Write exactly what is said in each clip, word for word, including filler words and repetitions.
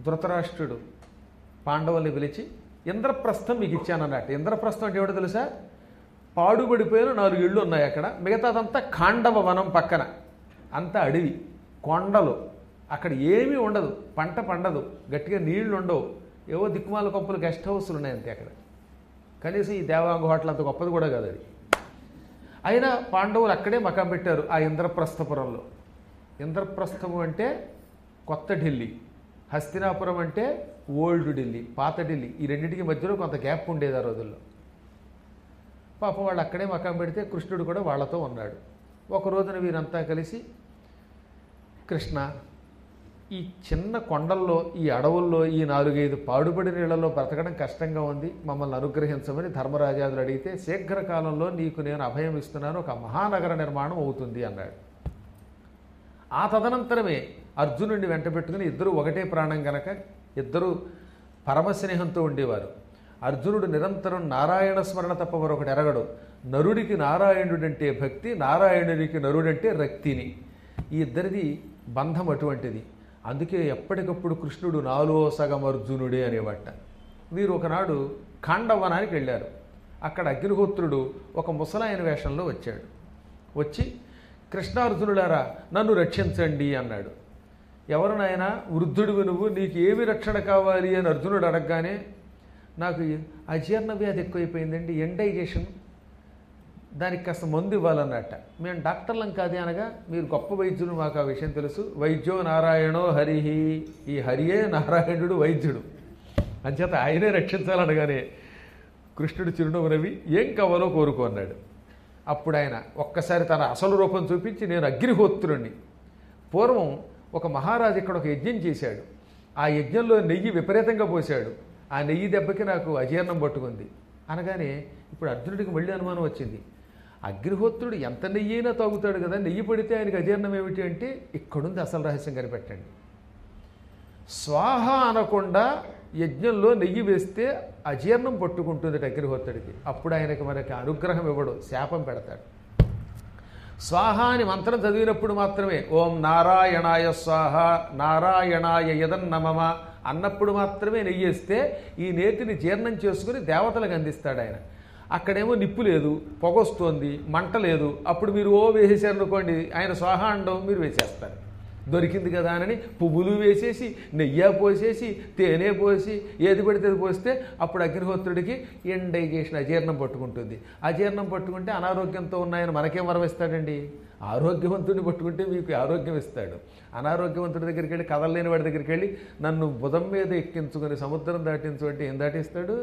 ధృతరాష్ట్రుడు పాండవుల్ని పిలిచి ఇంద్రప్రస్థం మీకు ఇచ్చానన్నట్టు. ఇంద్రప్రస్థం అంటే ఏమిటో తెలుసా? పాడుబడిపోయిన నాలుగు ఇళ్ళు ఉన్నాయి అక్కడ, మిగతాదంతా ఖాండవ వనం పక్కన, అంతా అడవి, కొండలు, అక్కడ ఏమీ ఉండదు, పంట పండదు, గట్టిగా నీళ్లు ఉండవు, ఏవో దిక్కుమాల కొంపలు గెస్ట్ హౌస్లు ఉన్నాయి అంతే అక్కడ. కనీసం ఈ దేవాంగ హోటల్ అంత గొప్పది కూడా కాదు అది. అయినా పాండవులు అక్కడే మకాం పెట్టారు ఆ ఇంద్రప్రస్థపురంలో. ఇంద్రప్రస్థము అంటే కొత్త ఢిల్లీ, హస్తినాపురం అంటే ఓల్డ్ ఢిల్లీ, పాత ఢిల్లీ. ఈ రెండింటికి మధ్యలో కొంత గ్యాప్ ఉండేది ఆ రోజుల్లో. పాపం వాళ్ళు అక్కడే మకాం పెడితే కృష్ణుడు కూడా వాళ్ళతో ఉన్నాడు. ఒక రోజున వీరంతా కలిసి, కృష్ణ, ఈ చిన్న కొండల్లో, ఈ అడవుల్లో, ఈ నాలుగైదు పాడుబడి నీళ్లలో బ్రతకడం కష్టంగా ఉంది, మమ్మల్ని అనుగ్రహించమని ధర్మరాజాదులు అడిగితే, శీఘ్రకాలంలో నీకు నేను అభయం ఇస్తున్నాను, ఒక మహానగర నిర్మాణం అవుతుంది అన్నాడు. ఆ తదనంతరమే అర్జునుడిని వెంట పెట్టుకుని, ఇద్దరు ఒకటే ప్రాణం గనక ఇద్దరు పరమస్నేహంతో ఉండేవారు. అర్జునుడు నిరంతరం నారాయణ స్మరణ తప్ప మరొకటి ఎరగడు. నరుడికి నారాయణుడంటే భక్తి, నారాయణుడికి నరుడంటే రక్తిని. ఈ ఇద్దరిది బంధం అటువంటిది. అందుకే ఎప్పటికప్పుడు కృష్ణుడు నాలో సగం అర్జునుడే అనేవాట. వీరు ఒకనాడు ఖాండవనానికి వెళ్ళారు. అక్కడ అగ్నిహోత్రుడు ఒక ముసలాయన వేషంలో వచ్చాడు. వచ్చి, కృష్ణార్జునులారా నన్ను రక్షించండి అన్నాడు. ఎవరు నాయనా, వృద్ధుడివి నువ్వు, నీకు ఏమి రక్షణ కావాలి అని అర్జునుడు అడగగానే, నాకు అజీర్ణ వ్యాధి ఎక్కువైపోయిందండి, ఎండైజేషన్, దానికి కాస్త మందు ఇవ్వాలన్నట్ట. మేము డాక్టర్లం కాదే అనగా, మీరు గొప్ప వైద్యులు, మాకు ఆ విషయం తెలుసు, వైద్యో నారాయణో హరిహి, ఈ హరియే నారాయణుడు వైద్యుడు, అంచేత ఆయనే రక్షించాలనగానే కృష్ణుడు చిరునవ్వు నవ్వి ఏం కావాలో కోరుకో అన్నాడు. అప్పుడు ఆయన ఒక్కసారి తన అసలు రూపం చూపించి, నేను అగ్నిహోత్రుణ్ణి. పూర్వం ఒక మహారాజు ఇక్కడ ఒక యజ్ఞం చేశాడు. ఆ యజ్ఞంలో నెయ్యి విపరీతంగా పోశాడు. ఆ నెయ్యి దెబ్బకి నాకు అజీర్ణం పట్టుకుంది అనగానే ఇప్పుడు అర్జునుడికి మళ్ళీ అనుమానం వచ్చింది. అగ్నిహోత్రుడు ఎంత నెయ్యి అయినా తాగుతాడు కదా, నెయ్యి పడితే ఆయనకి అజీర్ణం ఏమిటి అంటే, ఇక్కడుంది అసలు రహస్యం కనిపెట్టండి. స్వాహ అనకుండా యజ్ఞంలో నెయ్యి వేస్తే అజీర్ణం పట్టుకుంటుంది అగ్నిహోత్రుడికి. అప్పుడు ఆయనకి మనకి అనుగ్రహం ఇవ్వడు, శాపం పెడతాడు. స్వాహ అని మంత్రం చదివినప్పుడు మాత్రమే, ఓం నారాయణాయ స్వాహ నారాయణాయ యదన్నమమ అన్నప్పుడు మాత్రమే నెయ్యి వేస్తే ఈ నేతిని జీర్ణం చేసుకుని దేవతలకు అందిస్తాడు ఆయన. అక్కడేమో నిప్పు లేదు, పొగొస్తోంది, మంట లేదు, అప్పుడు మీరు ఓ వేసేసారనుకోండి, ఆయన స్వాహ అండం మీరు వేసేస్తారు. దొరికింది కదా అని పువ్వులు వేసేసి, నెయ్యి పోసేసి, తేనె పోసి, ఏది పడితే అది పోస్తే అప్పుడు అగ్నిహోత్రుడికి ఇండైజేషన్, అజీర్ణం పట్టుకుంటుంది. అజీర్ణం పట్టుకుంటే అనారోగ్యంతో ఉన్నాయని మనకేం వరం ఇస్తాడండి? ఆరోగ్యవంతుడిని పట్టుకుంటే మీకు ఆరోగ్యం ఇస్తాడు. అనారోగ్యవంతుడి దగ్గరికి వెళ్ళి, కదలలేని వాడి దగ్గరికి వెళ్ళి నన్ను బుధం మీద ఎక్కించుకొని సముద్రం దాటించు అంటే ఏం దాటిస్తాడు?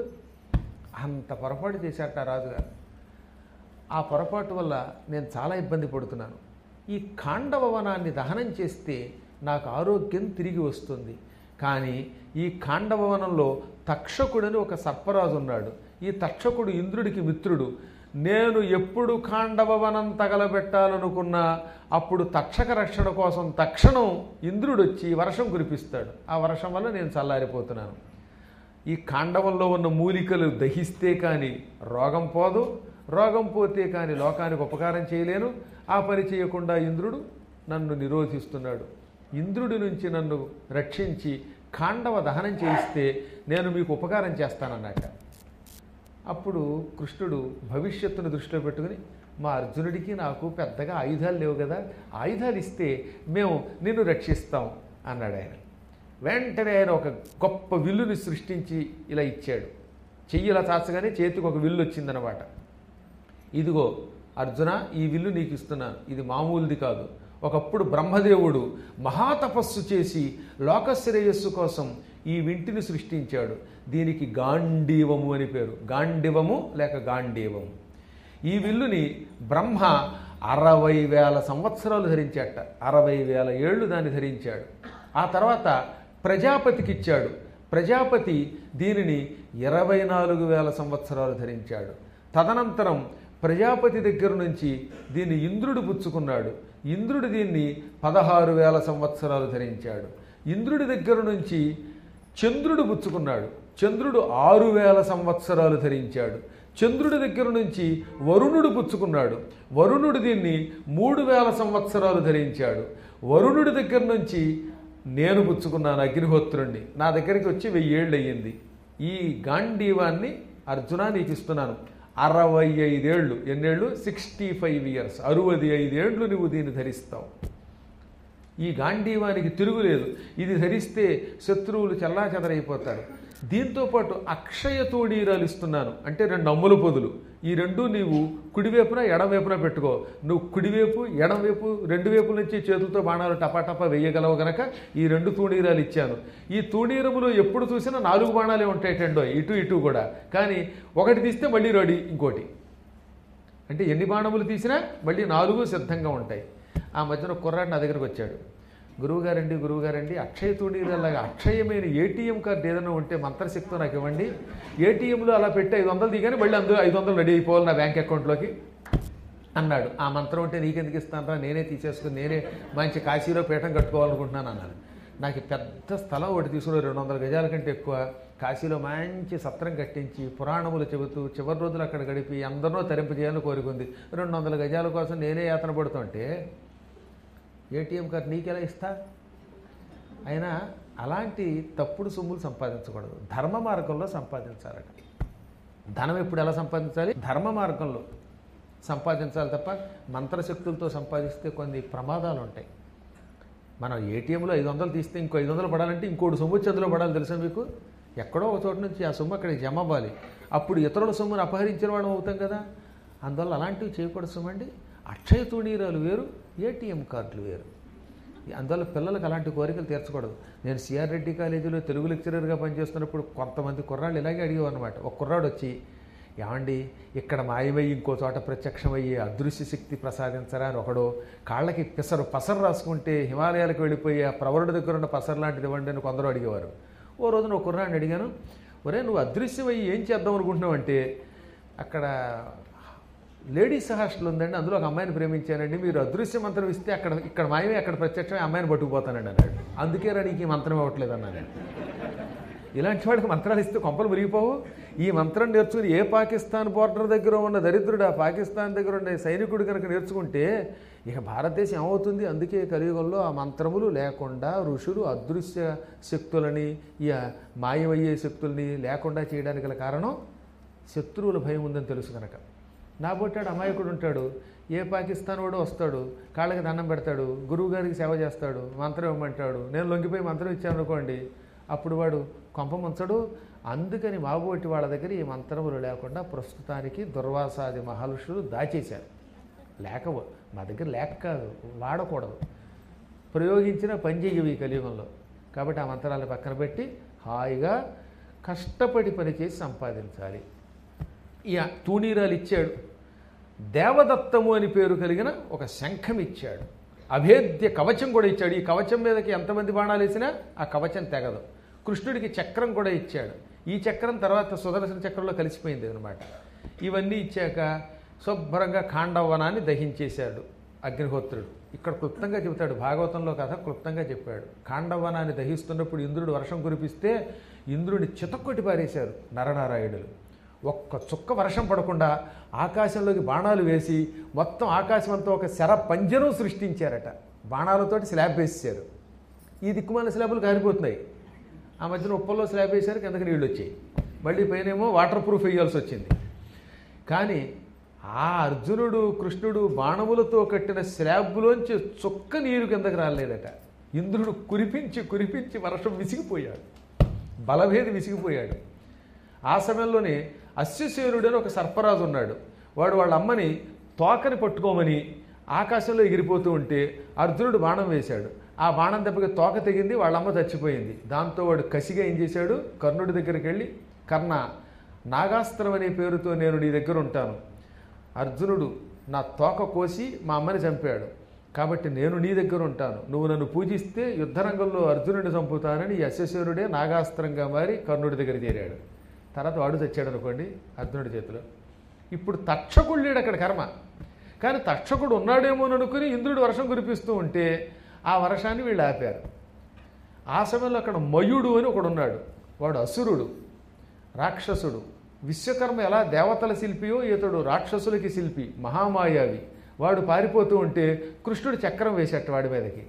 అంత పొరపాటు చేశాట రాజుగారు. ఆ పొరపాటు వల్ల నేను చాలా ఇబ్బంది పడుతున్నాను. ఈ ఖాండవ వనాన్ని దహనం చేస్తే నాకు ఆరోగ్యం తిరిగి వస్తుంది. కానీ ఈ ఖాండవ వనంలో తక్షకుడని ఒక సర్పరాజు ఉన్నాడు. ఈ తక్షకుడు ఇంద్రుడికి మిత్రుడు. నేను ఎప్పుడు ఖాండవ వనం తగలబెట్టాలనుకున్నా అప్పుడు తక్షక రక్షణ కోసం తక్షణం ఇంద్రుడు వచ్చి వర్షం కురిపిస్తాడు. ఆ వర్షం వల్ల నేను చల్లారిపోతున్నాను. ఈ ఖాండవంలో ఉన్న మూలికలు దహిస్తే కానీ రోగం పోదు, రోగం పోతే కానీ లోకానికి ఉపకారం చేయలేను. ఆ పని చేయకుండా ఇంద్రుడు నన్ను నిరోధిస్తున్నాడు. ఇంద్రుడి నుంచి నన్ను రక్షించి ఖాండవ దహనం చేయిస్తే నేను మీకు ఉపకారం చేస్తానన్నట్ట. అప్పుడు కృష్ణుడు భవిష్యత్తును దృష్టిలో పెట్టుకుని, మా అర్జునుడికి నాకు పెద్దగా ఆయుధాలు లేవు కదా, ఆయుధాలు ఇస్తే మేము నిన్ను రక్షిస్తాం అన్నాడు ఆయన. వెంటనే ఆయన ఒక గొప్ప విల్లుని సృష్టించి ఇలా ఇచ్చాడు. చెయ్యి ఇలా చాచగానే చేతికి ఒక విల్లు వచ్చిందనమాట. ఇదిగో అర్జున, ఈ విల్లు నీకు ఇస్తున్నాను, ఇది మామూలుది కాదు. ఒకప్పుడు బ్రహ్మదేవుడు మహాతపస్సు చేసి లోకశ్రేయస్సు కోసం ఈ వింటిని సృష్టించాడు. దీనికి గాంధీవము అని పేరు. గాంధీవము లేక గాంధీవము. ఈ విల్లుని బ్రహ్మ అరవై వేల సంవత్సరాలు ధరించాట. అరవై వేల ఏళ్ళు దాన్ని ధరించాడు. ఆ తర్వాత ప్రజాపతికి ఇచ్చాడు. ప్రజాపతి దీనిని ఇరవై నాలుగు వేల సంవత్సరాలు ధరించాడు. తదనంతరం ప్రజాపతి దగ్గర నుంచి దీన్ని ఇంద్రుడు పుచ్చుకున్నాడు. ఇంద్రుడు దీన్ని పదహారు వేల సంవత్సరాలు ధరించాడు. ఇంద్రుడి దగ్గర నుంచి చంద్రుడు పుచ్చుకున్నాడు. చంద్రుడు ఆరు వేల సంవత్సరాలు ధరించాడు. చంద్రుడి దగ్గర నుంచి వరుణుడు పుచ్చుకున్నాడు. వరుణుడు దీన్ని మూడు వేల సంవత్సరాలు ధరించాడు. వరుణుడి దగ్గర నుంచి నేను పుచ్చుకున్నాను అగ్నిహోత్రుణ్ణి, నా దగ్గరికి వచ్చి వెయ్యేళ్ళు అయ్యింది. ఈ గాంధీవాన్ని అర్జున నీకు ఇస్తున్నాను. అరవై ఐదేళ్ళు, ఎన్నేళ్ళు? సిక్స్టీ ఫైవ్ ఇయర్స్, అరవది ఐదేళ్లు నువ్వు దీన్ని ధరిస్తావు. ఈ గాంధీవానికి తిరుగులేదు. ఇది ధరిస్తే శత్రువులు చెల్లాచెదరైపోతారు. దీంతోపాటు అక్షయ తూణీరాలు ఇస్తున్నాను, అంటే రెండు అమ్ముల పొదులు. ఈ రెండు నీవు కుడివైపున ఎడమవైపున పెట్టుకో. నువ్వు కుడివైపు ఎడమవైపు రెండు వైపుల నుంచి చేతులతో బాణాలు టపాటపా వేయగలవు గనక ఈ రెండు తూణీరాలు ఇచ్చాను. ఈ తూణీరములు ఎప్పుడు చూసినా నాలుగు బాణాలే ఉంటాయిటండో, ఇటు ఇటు కూడా. కానీ ఒకటి తీస్తే మళ్ళీ రెడీ ఇంకోటి, అంటే ఎన్ని బాణములు తీసినా మళ్ళీ నాలుగు సిద్ధంగా ఉంటాయి. ఆ మధ్యన కుర్రాడు నా దగ్గరకు వచ్చాడు. గురువుగారండి గురువుగారండి అక్షయ తూణీరలాగా అక్షయమైన ఏటీఎం కార్డు ఏదైనా ఉంటే మంత్రశక్తితో నాకు ఇవ్వండి. ఏటీఎంలో అలా పెట్టి ఐదు వందలు దిగాని మళ్ళీ అందులో ఐదు వందలు రెడీ అయిపోవాలి నా బ్యాంక్ అకౌంట్లోకి అన్నాడు. ఆ మంత్రం ఉంటే నీకెందుకు ఇస్తానరా, నేనే తీసేసుకుని నేనే మంచి కాశీలో పీఠం కట్టుకోవాలనుకుంటున్నాను అన్నాను. నాకు పెద్ద స్థలం ఒకటి తీసుకుని రెండు వందల గజాల కంటే ఎక్కువ కాశీలో మంచి సత్రం కట్టించి పురాణములు చెబుతూ చివరి రోజులు అక్కడ గడిపి అందరినో తరింపజేయాలని కోరుకుంది. రెండు వందల గజాల కోసం నేనే యాతన పడుతుంటే ఏటీఎం కార్డు నీకెలా ఇస్తా? అయినా అలాంటి తప్పుడు సొమ్ములు సంపాదించకూడదు, ధర్మ మార్గంలో సంపాదించాలట. ధనం ఎప్పుడు ఎలా సంపాదించాలి? ధర్మ మార్గంలో సంపాదించాలి తప్ప మంత్రశక్తులతో సంపాదిస్తే కొన్ని ప్రమాదాలు ఉంటాయి. మనం ఏటీఎంలో ఐదు వందలు తీస్తే ఇంకో ఐదు వందలు పడాలంటే ఇంకోటి సొమ్ము వచ్చి అందులో పడాలి. తెలుసా మీకు? ఎక్కడో ఒక చోట నుంచి ఆ సొమ్ము అక్కడికి జమ అవ్వాలి. అప్పుడు ఇతరుల సొమ్మును అపహరించిన వాడు అవుతాం కదా. అందువల్ల అలాంటివి చేయకూడదు సొమ్మండి. అక్షయ తూణీరాలు వేరు, ఏటీఎం కార్డులు వేరు. అందువల్ల పిల్లలకు అలాంటి కోరికలు తీర్చకూడదు. నేను సిఆర్ రెడ్డి కాలేజీలో తెలుగు లెక్చరర్గా పనిచేస్తున్నప్పుడు కొంతమంది కుర్రాళ్ళు ఇలాగే అడిగేవారు అనమాట. ఒక కుర్రాడు వచ్చి, ఏమండి ఇక్కడ మాయమయ్యి ఇంకో చోట ప్రత్యక్షమయ్యి అదృశ్య శక్తి ప్రసాదించరా అని ఒకడు, కాళ్ళకి పిసరు పసరు రాసుకుంటే హిమాలయాలకు వెళ్ళిపోయి ఆ ప్రవరుడి దగ్గర ఉన్న పసరు లాంటిది ఇవ్వండి అని కొందరు అడిగేవారు. ఓ రోజున ఒక కుర్రాడిని అడిగాను, ఒరే నువ్వు అదృశ్యమయ్యి ఏం చేద్దాం అనుకుంటున్నావు అంటే, అక్కడ లేడీస్ హాస్టల్ ఉందండి, అందులో ఒక అమ్మాయిని ప్రేమించానండి, మీరు అదృశ్య మంత్రం ఇస్తే అక్కడ ఇక్కడ మాయమే అక్కడ ప్రత్యక్షమే అమ్మాయిని పట్టుకుపోతానండి అన్నాడు. అందుకే రా నీకు ఈ మంత్రం ఇవ్వట్లేదు అన్నాను. ఇలాంటి వాడికి మంత్రాలు ఇస్తే కొంపలు మురిగిపోవు. ఈ మంత్రం నేర్చుకుని ఏ పాకిస్తాన్ బోర్డర్ దగ్గర ఉన్న దరిద్రుడు ఆ పాకిస్తాన్ దగ్గర ఉండే సైనికుడు కనుక నేర్చుకుంటే ఇక భారతదేశం ఏమవుతుంది? అందుకే కలియుగంలో ఆ మంత్రములు లేకుండా ఋషులు అదృశ్య శక్తులని, ఈ మాయమయ్యే శక్తుల్ని లేకుండా చేయడానికి గల కారణం శత్రువుల భయం ఉందని తెలుసు కనుక. నా బొట్టాడు అమాయకుడు ఉంటాడు, ఏ పాకిస్తాన్ వాడు వస్తాడు, కాళ్ళకి దండం పెడతాడు, గురువు గారికి సేవ చేస్తాడు, మంత్రం ఇవ్వమంటాడు. నేను లొంగిపోయి మంత్రం ఇచ్చాను అనుకోండి, అప్పుడు వాడు కొంప ముంచడు. అందుకని మాబోటి వాళ్ళ దగ్గర ఈ మంత్రములు లేకుండా ప్రస్తుతానికి దుర్వాసాది మహర్షులు దాచేశారు. లేక మా దగ్గర లేక కాదు, వాడకూడదు, ప్రయోగించిన పనిచేయవి ఈ కలియుగంలో. కాబట్టి ఆ మంత్రాలను పక్కన పెట్టి హాయిగా కష్టపడి పనిచేసి సంపాదించాలి. ఈ తూణీరాలు ఇచ్చాడు. దేవదత్తము అని పేరు కలిగిన ఒక శంఖం ఇచ్చాడు. అభేద్య కవచం కూడా ఇచ్చాడు. ఈ కవచం మీదకి ఎంతమంది బాణాలు వేసినా ఆ కవచం తెగదు. కృష్ణుడికి చక్రం కూడా ఇచ్చాడు. ఈ చక్రం తర్వాత సుదర్శన చక్రంలో కలిసిపోయింది అనమాట. ఇవన్నీ ఇచ్చాక శుభ్రంగా ఖాండవనాన్ని దహించేశాడు అగ్నిహోత్రుడు. ఇక్కడ క్లుప్తంగా చెబుతాడు, భాగవతంలో కథ క్లుప్తంగా చెప్పాడు. ఖాండవనాన్ని దహిస్తున్నప్పుడు ఇంద్రుడు వర్షం కురిపిస్తే ఇంద్రుడిని చితక్కొట్టి పారేశారు నరనారాయణులు. ఒక్క చుక్క వర్షం పడకుండా ఆకాశంలోకి బాణాలు వేసి మొత్తం ఆకాశం అంతా ఒక శర పంజరం సృష్టించారట. బాణాలతోటి స్లాబ్ వేసేశారు. ఈ దిక్కుమాల స్లాబులు కారిపోతున్నాయి. ఆ మధ్యన ఉప్పల్లో స్లాబ్ వేశారు, కిందకి నీళ్ళు వచ్చాయి. మళ్ళీ పైనేమో వాటర్ ప్రూఫ్ వేయాల్సి వచ్చింది. కానీ ఆ అర్జునుడు కృష్ణుడు బాణములతో కట్టిన స్లాబ్లోంచి చుక్క నీరు కిందకి రాలేదట. ఇంద్రుడు కురిపించి కురిపించి వర్షం విసిగిపోయాడు, బలభేది విసిగిపోయాడు. ఆ సమయంలోనే అశ్వసేనుడు అని ఒక సర్పరాజు ఉన్నాడు. వాడు వాళ్ళ అమ్మని తోకని పట్టుకోమని ఆకాశంలో ఎగిరిపోతూ ఉంటే అర్జునుడు బాణం వేశాడు. ఆ బాణం దెబ్బకి తోక తెగింది, వాళ్ళమ్మ చచ్చిపోయింది. దాంతో వాడు కసిగా ఏం చేశాడు, కర్ణుడి దగ్గరికి వెళ్ళి, కర్ణ, నాగాస్త్రం అనే పేరుతో నేను నీ దగ్గర ఉంటాను. అర్జునుడు నా తోక కోసి మా అమ్మని చంపాడు, కాబట్టి నేను నీ దగ్గర ఉంటాను. నువ్వు నన్ను పూజిస్తే యుద్ధరంగంలో అర్జునుడిని చంపుతానని ఈ అశ్వసేనుడే నాగాస్త్రంగా మారి కర్ణుడి దగ్గర చేరాడు. తర్వాత వాడు తెచ్చాడు అనుకోండి అర్జునుడి చేతిలో. ఇప్పుడు తక్షకుడు లేడు అక్కడ కర్మ. కానీ తక్షకుడు ఉన్నాడేమో అనుకుని ఇంద్రుడు వర్షం కురిపిస్తూ ఉంటే ఆ వర్షాన్ని వీళ్ళు ఆపారు. ఆ సమయంలో అక్కడ మయుడు అని ఒకడు ఉన్నాడు. వాడు అసురుడు, రాక్షసుడు. విశ్వకర్మ ఎలా దేవతల శిల్పియో ఇతడు రాక్షసులకి శిల్పి, మహామాయావి. వాడు పారిపోతూ ఉంటే కృష్ణుడు చక్రం వేసేట వాడి మీదకి.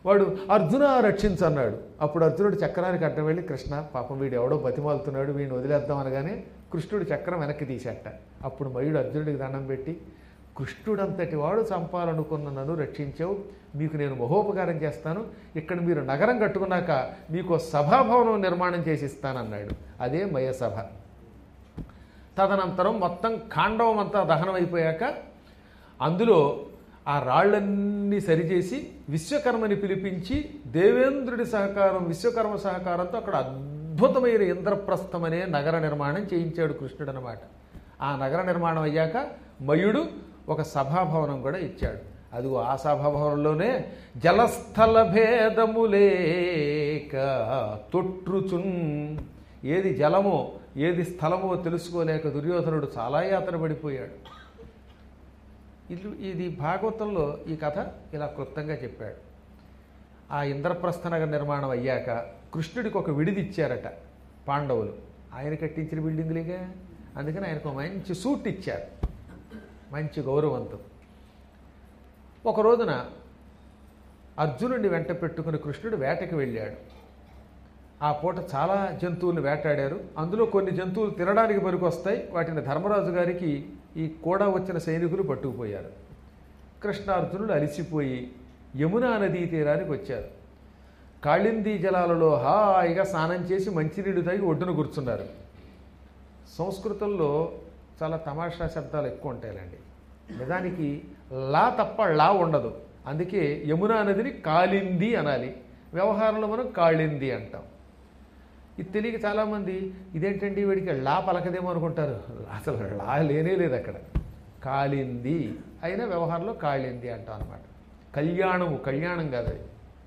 వాడు అర్జున రక్షించు అన్నాడు. అప్పుడు అర్జునుడు చక్రానికి అడ్డం వెళ్ళి కృష్ణ పాపం వీడు ఎవడో బతిమాలుతున్నాడు వీడిని వదిలేద్దాం అనగానే కృష్ణుడు చక్రం వెనక్కి తీసేట. అప్పుడు మయుడు అర్జునుడికి దండం పెట్టి కృష్ణుడంతటి వాడు చంపాలనుకున్న నన్ను రక్షించావు, మీకు నేను మహోపకారం చేస్తాను, ఇక్కడ మీరు నగరం కట్టుకున్నాక మీకు సభాభవనం నిర్మాణం చేసి ఇస్తానన్నాడు. అదే మయసభ. తదనంతరం మొత్తం ఖాండవం అంతా దహనం అయిపోయాక అందులో ఆ రాళ్లన్నీ సరిచేసి విశ్వకర్మని పిలిపించి దేవేంద్రుడి సహకారం విశ్వకర్మ సహకారంతో అక్కడ అద్భుతమైన ఇంద్రప్రస్థం అనే నగర నిర్మాణం చేయించాడు కృష్ణుడు అన్నమాట. ఆ నగర నిర్మాణం అయ్యాక మయుడు ఒక సభాభవనం కూడా ఇచ్చాడు. అదిగో ఆ సభాభవనంలోనే జలస్థల భేదములేక తొట్రుచున్, ఏది జలమో ఏది స్థలమో తెలుసుకోలేక దుర్యోధనుడు చాలా యాతన పడిపోయాడు. ఇది ఇది భాగవతంలో ఈ కథ ఇలా క్లుప్తంగా చెప్పాడు. ఆ ఇంద్రప్రస్థ నగర నిర్మాణం అయ్యాక కృష్ణుడికి ఒక విడిది ఇచ్చారట పాండవులు. ఆయన కట్టించిన బిల్డింగులేగా, అందుకని ఆయనకు మంచి సూట్ ఇచ్చారు, మంచి గౌరవంతో. ఒక రోజున అర్జునుడిని వెంట పెట్టుకుని కృష్ణుడు వేటకి వెళ్ళాడు. ఆ పూట చాలా జంతువులు వేటాడారు. అందులో కొన్ని జంతువులు తినడానికి పనికొస్తాయి, వాటిని ధర్మరాజు గారికి ఈ కూడా వచ్చిన సైనికులు పట్టుకుపోయారు. కృష్ణార్జునుడు అలిసిపోయి యమునా నదీ తీరానికి వచ్చారు. కాళిందీ జలాలలో హాయిగా స్నానం చేసి మంచినీళ్ళు తాగి ఒడ్డున కూర్చున్నారు. సంస్కృతంలో చాలా తమాషా శబ్దాలు ఎక్కువ ఉంటాయండి. నిజానికి లా తప్ప లా ఉండదు. అందుకే యమునా నదిని కాళింది అనాలి, వ్యవహారంలో మనం కాళింది అంటాం. ఇది తెలియక చాలామంది ఇదేంటండి వీడికి లా పలకదేమో అనుకుంటారు. అసలు లా లేనే లేదు అక్కడ, కాళింది అయినా వ్యవహారంలో కాళింది అంటాం అనమాట. కళ్యాణము కళ్యాణం కాదు అది.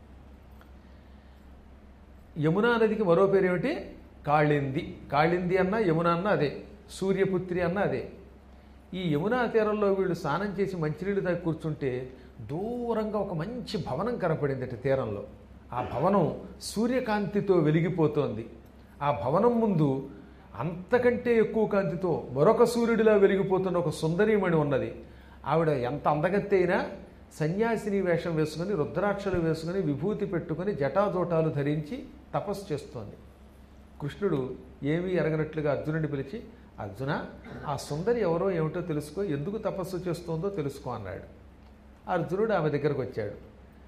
యమునా నదికి మరో పేరు ఏమిటి? కాళింది. కాళింది అన్న యమున అన్న అదే, సూర్యపుత్రి అన్న అదే. ఈ యమునా తీరంలో వీళ్ళు స్నానం చేసి మంచినీళ్ళు తాగి కూర్చుంటే దూరంగా ఒక మంచి భవనం కనపడింది అటు తీరంలో. ఆ భవనం సూర్యకాంతితో వెలిగిపోతోంది. ఆ భవనం ముందు అంతకంటే ఎక్కువ కాంతితో మరొక సూర్యుడిలా వెలిగిపోతున్న ఒక సుందరీమణి ఉన్నది. ఆవిడ ఎంత అందగత్తి అయినా సన్యాసిని వేషం వేసుకొని రుద్రాక్షలు వేసుకొని విభూతి పెట్టుకొని జటాజోటాలు ధరించి తపస్సు చేస్తోంది. కృష్ణుడు ఏమీ ఎరగనట్లుగా అర్జునుడిని పిలిచి, అర్జున ఆ సుందరి ఎవరో ఏమిటో తెలుసుకో, ఎందుకు తపస్సు చేస్తోందో తెలుసుకో అన్నాడు. అర్జునుడు ఆమె దగ్గరకు వచ్చాడు.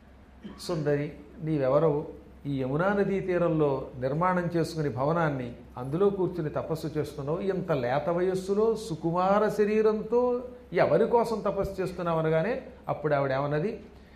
సుందరి నీవెవరో, ఈ యమునా నదీ తీరంలో నిర్మాణం చేసుకుని భవనాన్ని అందులో కూర్చుని తపస్సు చేస్తున్నావు, ఇంత లేత వయస్సులో సుకుమార శరీరంతో ఎవరి కోసం తపస్సు చేస్తున్నావు అనగానే అప్పుడు ఆవిడ ఏమన్నది,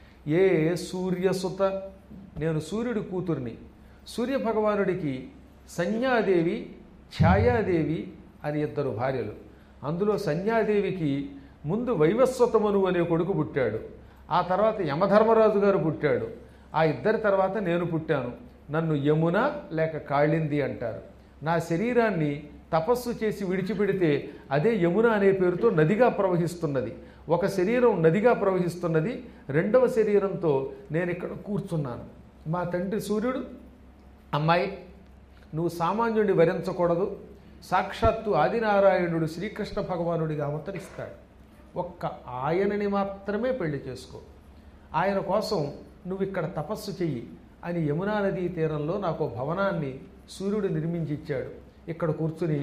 ఏ సూర్యసుత, నేను సూర్యుడి కూతుర్ని. సూర్యభగవానుడికి సంజ్ఞాదేవి ఛాయాదేవి అని ఇద్దరు భార్యలు. అందులో సంజ్ఞాదేవికి ముందు వైవస్వతమను అనే కొడుకు పుట్టాడు, ఆ తర్వాత యమధర్మరాజు గారు పుట్టాడు, ఆ ఇద్దరి తర్వాత నేను పుట్టాను. నన్ను యమున లేక కాళింది అంటారు. నా శరీరాన్ని తపస్సు చేసి విడిచిపెడితే అదే యమున అనే పేరుతో నదిగా ప్రవహిస్తున్నది. ఒక శరీరం నదిగా ప్రవహిస్తున్నది, రెండవ శరీరంతో నేను ఇక్కడ కూర్చున్నాను. మా తండ్రి సూర్యుడు, అమ్మాయి నువ్వు సామాన్యుడిని వరించకూడదు, సాక్షాత్తు ఆదినారాయణుడు శ్రీకృష్ణ భగవానుడిగా అవతరిస్తాడు, ఒక్క ఆయనని మాత్రమే పెళ్లి చేసుకో, ఆయన కోసం నువ్వు ఇక్కడ తపస్సు చెయ్యి అని యమునా నదీ తీరంలో నాకు భవనాన్ని సూర్యుడు నిర్మించి ఇచ్చాడు. ఇక్కడ కూర్చుని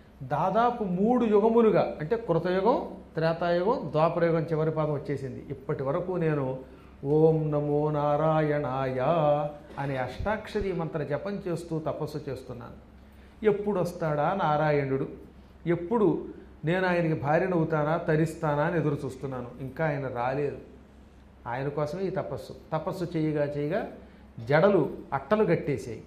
దాదాపు మూడు యుగములుగా, అంటే కృతయుగం, త్రేతాయుగం, ద్వాపరయుగం చివరి పాదం వచ్చేసింది, ఇప్పటి వరకు నేను ఓం నమో నారాయణాయ అనే అష్టాక్షరీ మంత్ర జపం చేస్తూ తపస్సు చేస్తున్నాను. ఎప్పుడు వస్తాడా నారాయణుడు, ఎప్పుడు నేను ఆయనకి భార్యనవుతానా తరిస్తానా అని ఎదురు చూస్తున్నాను. ఇంకా ఆయన రాలేదు. ఆయన కోసమే ఈ తపస్సు. తపస్సు చేయగా చేయగా జడలు అట్టలు కట్టేసాయి.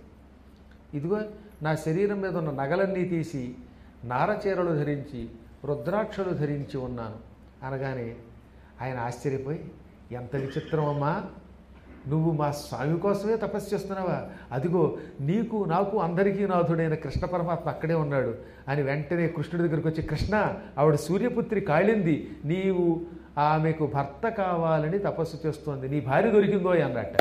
ఇదిగో నా శరీరం మీద ఉన్న నగలన్నీ తీసి నారచీరలు ధరించి రుద్రాక్షలు ధరించి ఉన్నాను అనగానే ఆయన ఆశ్చర్యపోయి, ఎంత విచిత్రం అమ్మా, నువ్వు మా స్వామి కోసమే తపస్సు చేస్తున్నావా? అదిగో నీకు నాకు అందరికీ నాథుడైన కృష్ణ పరమాత్మ అక్కడే ఉన్నాడు అని వెంటనే కృష్ణుడి దగ్గరికి వచ్చి, కృష్ణ ఆవిడ సూర్యపుత్రి కాళింది, నీవు ఆమెకు భర్త కావాలని తపస్సు చేస్తోంది, నీ భార్య దొరికిందో అన్నట్ట.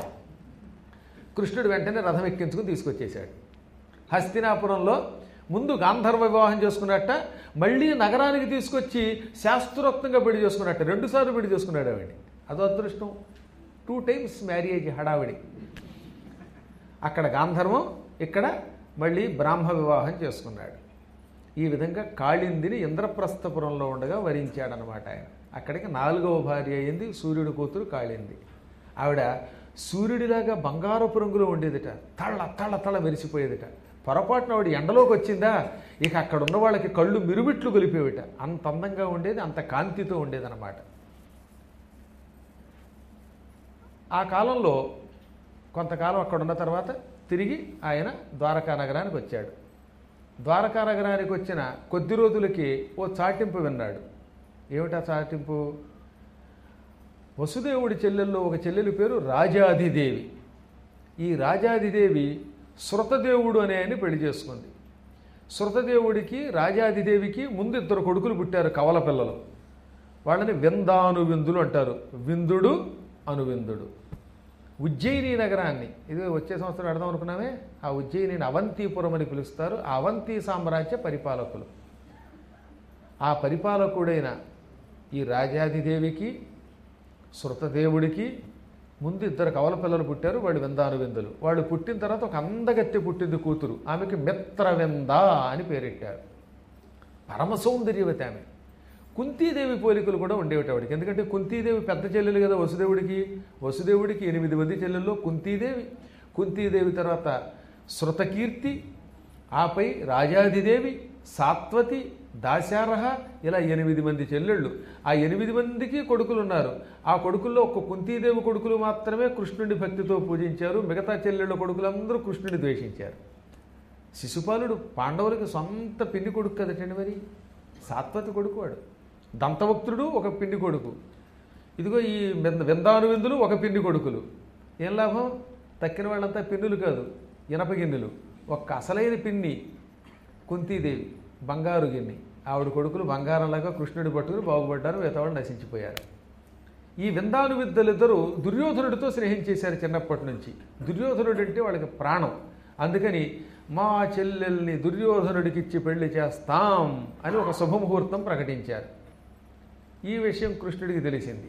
కృష్ణుడు వెంటనే రథం ఎక్కించుకుని తీసుకొచ్చేశాడు. హస్తినాపురంలో ముందు గాంధర్వ వివాహం చేసుకున్నట్ట, మళ్ళీ నగరానికి తీసుకొచ్చి శాస్త్రోక్తంగా పెళ్లి చేసుకున్నట్ట, రెండుసార్లు పెళ్లి చేసుకున్నాడు ఆవిడ. అదో అదృష్టం. టూ టైమ్స్ మ్యారేజ్ హడావిడి. అక్కడ గాంధర్వం, ఇక్కడ మళ్ళీ బ్రాహ్మ వివాహం చేసుకున్నాడు. ఈ విధంగా కాళిందిని ఇంద్రప్రస్థపురంలో ఉండగా వరించాడనమాట ఆయన. అక్కడికి నాలుగవ భార్య అయింది సూర్యుడి కూతురు కాళింది. ఆవిడ సూర్యుడిలాగా బంగారపు రంగులో ఉండేదిట, తళ్ళ తళ్ళ తళ్ళ మెరిసిపోయేదిట. పొరపాటున ఆవిడ ఎండలోకి వచ్చిందా ఇక అక్కడ ఉన్న వాళ్ళకి కళ్ళు మిరుమిట్లు గొలిపేవిట. అంత అందంగా ఉండేది, అంత కాంతితో ఉండేదన్నమాట. ఆ కాలంలో కొంతకాలం అక్కడ ఉన్న తర్వాత తిరిగి ఆయన ద్వారకా నగరానికి వచ్చాడు. ద్వారకా నగరానికి వచ్చిన కొద్ది రోజులకి ఓ చాటింపు విన్నాడు. ఏమిటా చాటింపు? వసుదేవుడి చెల్లెల్లో ఒక చెల్లెలి పేరు రాజాదిదేవి. ఈ రాజాదిదేవి శృతదేవుడు అనే ఆయన్ని పెళ్లి చేసుకుంది. శృతదేవుడికి రాజాదిదేవికి ముందు ఇద్దరు కొడుకులు పుట్టారు, కవల పిల్లలు. వాళ్ళని విందానువిందులు అంటారు. విందుడు, అనువిందుడు. ఉజ్జయిని నగరాన్ని, ఇది వచ్చే సంవత్సరం పెడదాం అనుకున్నామే, ఆ ఉజ్జయినిని అవంతిపురం అని పిలుస్తారు. ఆ అవంతి సామ్రాజ్య పరిపాలకులు. ఆ పరిపాలకుడైన ఈ రాజాదిదేవికి శృతదేవుడికి ముందు ఇద్దరు కవల పిల్లలు పుట్టారు. వాళ్ళు విందానువిందులు. వాళ్ళు పుట్టిన తర్వాత ఒక అందగత్తె పుట్టింది కూతురు. ఆమెకి మిత్రవింద అని పేరెట్టారు. పరమ సౌందర్యవతి ఆమె. కుంతీదేవి పోలికలు కూడా ఉండేవి ఆవిడకి. ఎందుకంటే కుంతీదేవి పెద్ద చెల్లెలు కదా వసుదేవుడికి. వసుదేవుడికి ఎనిమిది మంది చెల్లెల్లో కుంతీదేవి, కుంతీదేవి తర్వాత శృతకీర్తి, ఆపై రాజాదిదేవి, సాత్వతి, దాశారహ, ఇలా ఎనిమిది మంది చెల్లెళ్ళు. ఆ ఎనిమిది మందికి కొడుకులు ఉన్నారు. ఆ కొడుకుల్లో ఒక్క కుంతీదేవి కొడుకులు మాత్రమే కృష్ణుడి భక్తితో పూజించారు. మిగతా చెల్లెళ్ళ కొడుకులందరూ కృష్ణుడిని ద్వేషించారు. శిశుపాలుడు పాండవులకి సొంత పిన్ని కొడుకు కదటండి. మరి సాత్వతి కొడుకు వాడు. దంతవక్తుడు ఒక పిన్ని కొడుకు. ఇదిగో ఈ విందానువిందులు ఒక పిన్ని కొడుకులు. ఏం లాభం? తక్కిన వాళ్ళంతా పిన్నులు కాదు, ఇనపగిన్నెలు. ఒక్క అసలైన పిన్ని కుంతీదేవి, బంగారు గిన్నె. ఆవిడ కొడుకులు బంగారంలాగా కృష్ణుడి పట్టుకుని బాగుపడ్డారు, మిగతావాళ్ళు నశించిపోయారు. ఈ విందానువిద్దులిద్దరూ దుర్యోధనుడితో స్నేహం చేశారు చిన్నప్పటి నుంచి. దుర్యోధనుడు అంటే వాళ్ళకి ప్రాణం. అందుకని మా చెల్లెల్ని దుర్యోధనుడికిచ్చి పెళ్లి చేస్తాం అని ఒక శుభముహూర్తం ప్రకటించారు. ఈ విషయం కృష్ణుడికి తెలిసింది.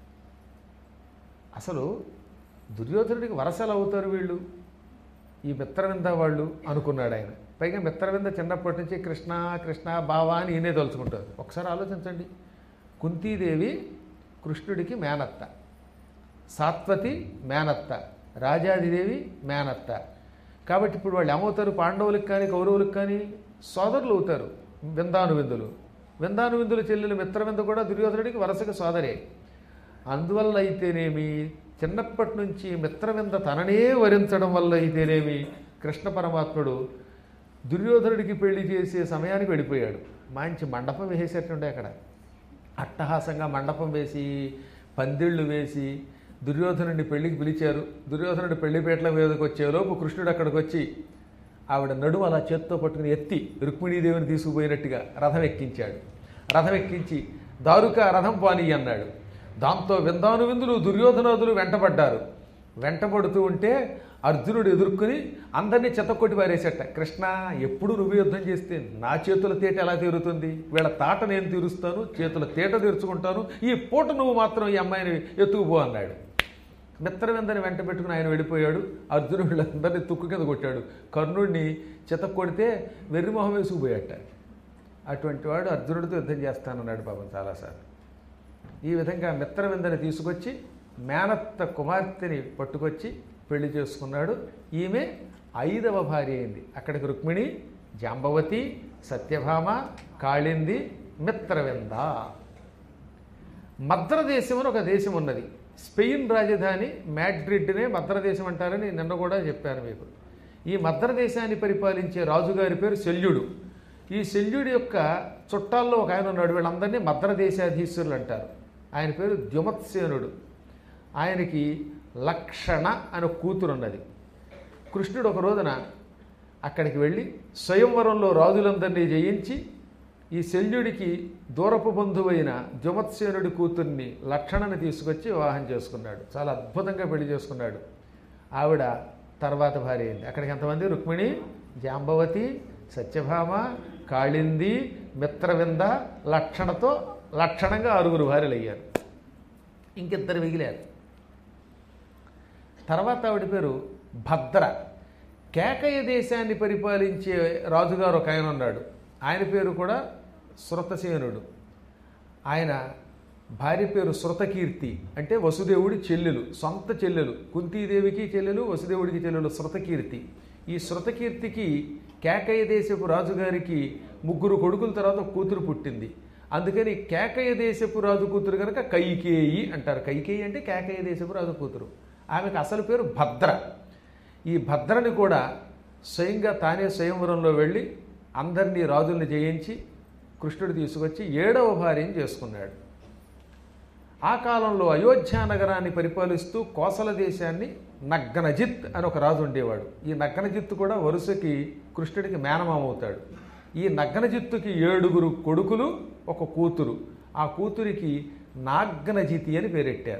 అసలు దుర్యోధనుడికి వరసలు అవుతారు వీళ్ళు, ఈ మిత్రవింద వాళ్ళు అనుకున్నాడు ఆయన. పైగా మిత్రవింద చిన్నప్పటి నుంచి కృష్ణ కృష్ణ బావా అని ఈయనే తలుచుకుంటారు. ఒకసారి ఆలోచించండి. కుంతీదేవి కృష్ణుడికి మేనత్త, సాత్వతి మేనత్త, రాజాదిదేవి మేనత్త. కాబట్టి ఇప్పుడు వాళ్ళు ఏమవుతారు? పాండవులకు కానీ కౌరవులకు కానీ సోదరులు అవుతారు విందానువిందులు. విందానువిందుల చెల్లెలు మిత్రవింద కూడా దుర్యోధనుడికి వరుసగా సోదరే. అందువల్ల అయితేనేమి చిన్నప్పటి నుంచి మిత్రవింద తననే వరించడం వల్ల అయితేనేమి కృష్ణ పరమాత్ముడు దుర్యోధనుడికి పెళ్లి చేసే సమయానికి వెళ్ళిపోయాడు. మంచి మండపం వేసేటండే అక్కడ. అట్టహాసంగా మండపం వేసి పందిళ్ళు వేసి దుర్యోధనుడిని పెళ్లికి పిలిచారు. దుర్యోధనుడి పెళ్లిపేటల మీదకి వచ్చేలోపు కృష్ణుడు అక్కడికి వచ్చి ఆవిడ నడుము అలా చేత్తో పట్టుకుని ఎత్తి రుక్మిణీదేవిని తీసుకుపోయినట్టుగా రథం ఎక్కించాడు. రథం ఎక్కించి దారుక రథం పాని అన్నాడు. దాంతో విందానువిందులు దుర్యోధనాదులు వెంటబడ్డారు. వెంటబడుతూ ఉంటే అర్జునుడు ఎదుర్కొని అందరినీ చెత్తకొట్టి పారేసేట. కృష్ణ, ఎప్పుడు నువ్వు యుద్ధం చేస్తే నా చేతుల తేట ఎలా తీరుతుంది? వీళ్ళ తాట నేను తీరుస్తాను, చేతుల తేట తీర్చుకుంటాను. ఈ పూట నువ్వు మాత్రం ఈ అమ్మాయిని ఎత్తుకుపో అన్నాడు. మిత్రవిందని వెంట పెట్టుకుని ఆయన వెళ్ళిపోయాడు. అర్జునుడు వీళ్ళందరినీ తుక్కు కింద కొట్టాడు. కర్ణుడిని చెత్త కొడితే వెర్రిమొహం వేసుకుపోయాట. అటువంటి వాడు అర్జునుడితో యుద్ధం చేస్తానన్నాడు పాపం చాలాసార్లు. ఈ విధంగా మిత్రవిందని తీసుకొచ్చి మేనత్త కుమార్తెని పట్టుకొచ్చి పెళ్లి చేసుకున్నాడు. ఈమె ఐదవ భార్య అయింది. అక్కడికి రుక్మిణి, జాంబవతి, సత్యభామ, కాళింది, మిత్రవింద. మద్రదేశం అని ఒక దేశం ఉన్నది. స్పెయిన్ రాజధాని మ్యాడ్రిడ్నే మద్రదేశం అంటారని నిన్న కూడా చెప్పాను మీకు. ఈ మద్రదేశాన్ని పరిపాలించే రాజుగారి పేరు శల్యుడు. ఈ శల్యుడి యొక్క చుట్టాల్లో ఒక ఆయన ఉన్నాడు. వీళ్ళందరినీ మద్రదేశాధీశ్వరులు అంటారు. ఆయన పేరు ద్యుమత్సేనుడు. ఆయనకి లక్షణ అనే కూతురు ఉన్నది. కృష్ణుడు ఒక రోజున అక్కడికి వెళ్ళి స్వయంవరంలో రాజులందరినీ జయించి ఈ శల్యుడికి దూరపు బంధువైన ద్యుమత్సేనుడి కూతుర్ని లక్షణని తీసుకొచ్చి వివాహం చేసుకున్నాడు. చాలా అద్భుతంగా పెళ్లి చేసుకున్నాడు. ఆవిడ తర్వాత భార్య అయింది. అక్కడికి ఎంతమంది? రుక్మిణి, జాంబవతి, సత్యభామ, కాళింది, మిత్రవింద, లక్షణతో లక్షణంగా ఆరుగురు భార్యలు అయ్యారు. ఇంకిద్దరు మిగిలారు. తర్వాత ఆవిడ పేరు భద్ర. కేకయ దేశాన్ని పరిపాలించే రాజుగారు ఒక ఆయన ఉన్నాడు, ఆయన పేరు కూడా శృతసేనుడు. ఆయన భార్య పేరు శృతకీర్తి, అంటే వసుదేవుడి చెల్లెలు, సొంత చెల్లెలు. కుంతీదేవికి చెల్లెలు, వసుదేవుడికి చెల్లెలు శృతకీర్తి. ఈ శృతకీర్తికి కేకయ దేశపు రాజుగారికి ముగ్గురు కొడుకుల తర్వాత కూతురు పుట్టింది. అందుకని కేకయ దేశపు రాజు కూతురు కనుక కైకేయి అంటారు. కైకేయి అంటే కేకయ దేశపు రాజు కూతురు. ఆమెకు అసలు పేరు భద్ర. ఈ భద్రని కూడా స్వయంగా తానే స్వయంవరంలో వెళ్ళి అందరినీ రాజుల్ని జయించి కృష్ణుడు తీసుకొచ్చి ఏడవ భార్యను చేసుకున్నాడు. ఆ కాలంలో అయోధ్య నగరాన్ని పరిపాలిస్తూ కోసల దేశాన్ని నగ్గనజిత్ అని ఒక రాజు ఉండేవాడు. ఈ నగ్గనజిత్తు కూడా వరుసకి కృష్ణుడికి మేనమామ అవుతాడు. ఈ నగ్గనజిత్తుకి ఏడుగురు కొడుకులు, ఒక కూతురు. ఆ కూతురికి నాగ్గనజితి అని పేరెట్టారు.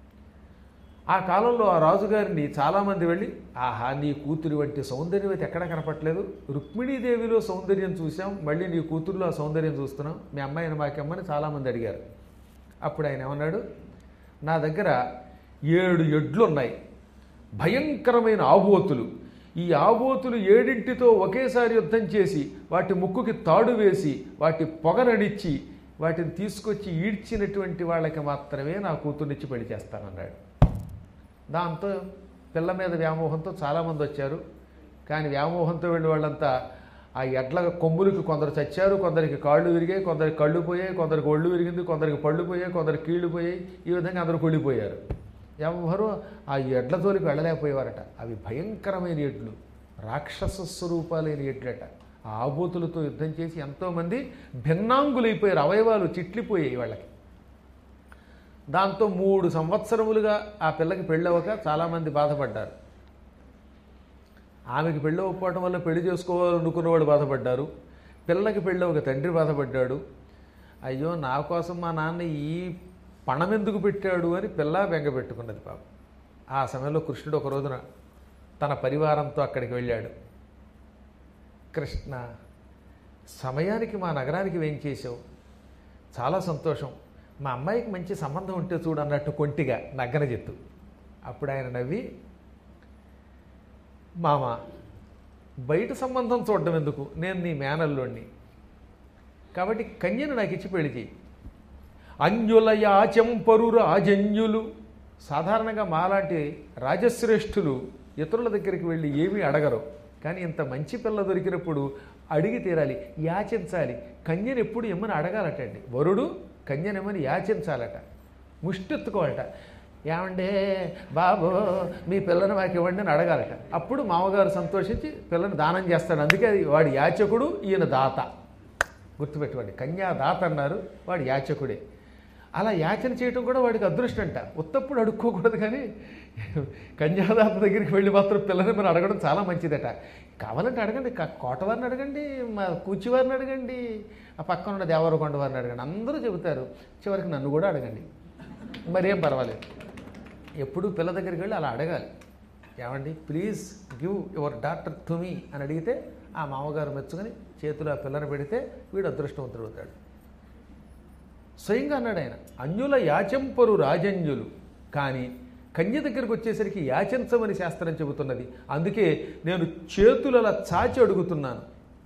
ఆ కాలంలో ఆ రాజుగారిని చాలామంది వెళ్ళి, ఆహా నీ కూతురి వంటి సౌందర్యం అయితే ఎక్కడ కనపట్లేదు, రుక్మిణీదేవిలో సౌందర్యం చూసాం, మళ్ళీ నీ కూతురులో ఆ సౌందర్యం చూస్తున్నాం, మీ అమ్మాయిని మాకమ్మని చాలామంది అడిగారు. అప్పుడు ఆయన ఏమన్నాడు, నా దగ్గర ఏడు ఎడ్లు ఉన్నాయి, భయంకరమైన ఆబోతులు. ఈ ఆబోతులు ఏడింటితో ఒకేసారి యుద్ధం చేసి వాటి ముక్కుకి తాడు వేసి వాటి పొగనడిచ్చి వాటిని తీసుకొచ్చి ఈడ్చినటువంటి వాళ్ళకి మాత్రమే నా కూతుర్నిచ్చి పెళ్లి చేస్తానన్నాడు. దాంతో పిల్ల మీద వ్యామోహంతో చాలామంది వచ్చారు. కానీ వ్యామోహంతో వెళ్ళి వాళ్ళంతా ఆ ఎడ్ల కొమ్ములకి కొందరు చచ్చారు, కొందరికి కాళ్ళు విరిగాయి, కొందరికి కళ్ళు పోయాయి, కొందరికి ఒళ్ళు విరిగింది, కొందరికి పళ్ళు పోయాయి, కొందరికి కీళ్ళు పోయాయి. ఈ విధంగా అందరూ కుళ్ళిపోయారు. ఎవరు ఆ ఎడ్ల తోలికి వెళ్ళలేకపోయేవారట. అవి భయంకరమైన ఎడ్లు, రాక్షస స్వరూపాలైన ఎడ్లట. ఆ ఆబోతులతో యుద్ధం చేసి ఎంతోమంది భిన్నాంగులైపోయారు, అవయవాలు చిట్లిపోయాయి వాళ్ళకి. దాంతో మూడు సంవత్సరములుగా ఆ పిల్లకి పెళ్ళవక చాలామంది బాధపడ్డారు. ఆమెకి పెళ్ళి ఒప్పుకోవడం వల్ల పెళ్లి చేసుకోవాలనుకున్నవాడు బాధపడ్డారు. పిల్లకి పెళ్ళి ఒక తండ్రి బాధపడ్డాడు. అయ్యో నా కోసం మా నాన్న ఈ పణం ఎందుకు పెట్టాడు అని పిల్ల బెంగ పెట్టుకున్నది పాపం. ఆ సమయంలో కృష్ణుడు ఒక రోజున తన పరివారంతో అక్కడికి వెళ్ళాడు. కృష్ణ, సమయానికి మా నగరానికి వేయించేసావు, చాలా సంతోషం, మా అమ్మాయికి మంచి సంబంధం ఉంటే చూడు అన్నట్టు కొంటిగా నగ్గనజిత్తు. అప్పుడు ఆయన నవ్వి, మామ బయట సంబంధం చూడడం ఎందుకు, నేను నీ మేనల్లోని, కాబట్టి కన్యను నాకు ఇచ్చి పెళ్లి చేయి. అన్యుల యాచంపరు రాజన్యులు. సాధారణంగా మాలాంటి రాజశ్రేష్ఠులు ఇతరుల దగ్గరికి వెళ్ళి ఏమీ అడగరు. కానీ ఇంత మంచి పిల్ల దొరికినప్పుడు అడిగి తీరాలి, యాచించాలి. కన్యను ఎప్పుడు ఎమ్మని అడగాలటండి. వరుడు కన్యనెమ్మని యాచించాలట, ముష్టెత్తుకోవాలట. ఏమండే బాబు మీ పిల్లని మాకు ఇవ్వండి అని అడగాలట. అప్పుడు మామగారు సంతోషించి పిల్లని దానం చేస్తాడు. అందుకే వాడు యాచకుడు, ఈయన దాత. గుర్తుపెట్టుకోండి, కన్యాదాత అన్నారు, వాడు యాచకుడే. అలా యాచన చేయటం కూడా వాడికి అదృష్టం అంట. ఉత్తప్పుడు అడుక్కోకూడదు, కానీ కన్యాదాత దగ్గరికి వెళ్ళి మాత్రం పిల్లని మనం అడగడం చాలా మంచిదట. కావాలంటే అడగండి, కోటవారిని అడగండి, మా కూచివారిని అడగండి, ఆ పక్కన ఉన్న దేవరకొండ వారిని అడగండి, అందరూ చెబుతారు. చివరికి నన్ను కూడా అడగండి, మరేం పర్వాలేదు. ఎప్పుడు పిల్ల దగ్గరికి వెళ్ళి అలా అడగాలి. ఏమండి please give your daughter to me అని అడిగితే ఆ మామగారు మెచ్చుకొని చేతులు ఆ పిల్లని పెడితే వీడు అదృష్టవంతుడు అవుతాడు. స్వయంగా అన్నాడు ఆయన, అన్యుల యాచంపరు రాజన్యులు. కానీ కన్య దగ్గరికి వచ్చేసరికి యాచించమని శాస్త్రం చెబుతున్నది. అందుకే నేను చేతులలా చాచి అడుగుతున్నాను,